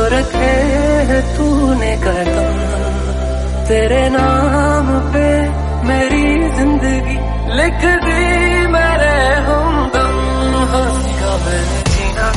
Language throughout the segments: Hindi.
रखे है तूने कदम, तेरे नाम पे मेरी जिंदगी लिख दी मेरे हमदम। सीखा मैंने जीना,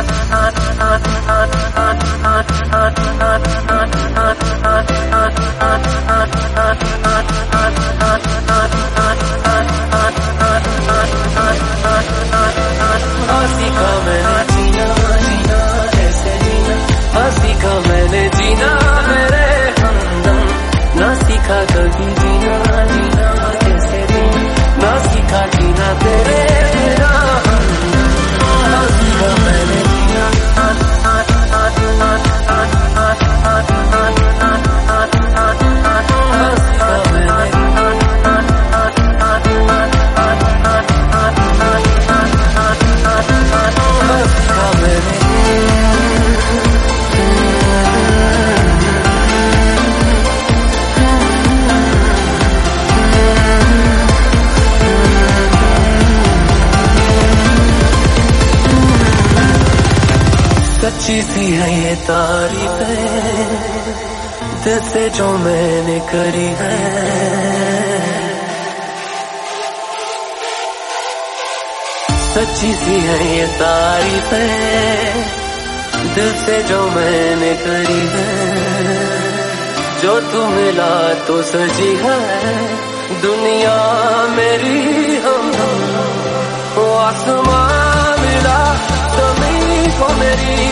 सीखा मैंने जीना, जीना ऐसे जीना, सीखा मैंने जीना मेरे हमदम। ना सीखा कभी जीना, जीना कैसे जीना, ना सीखा जीना तेरे बिना हमदम। सीखा मैंने जीना, सच्ची सी है ये तारीफें दिल से जो मैंने करी है। सच्ची सी है ये तारीफें दिल से जो मैंने करी है। जो तू मिला तो सजी है दुनिया मेरी हमदम। वो आसमां मिला जमीन को मेरी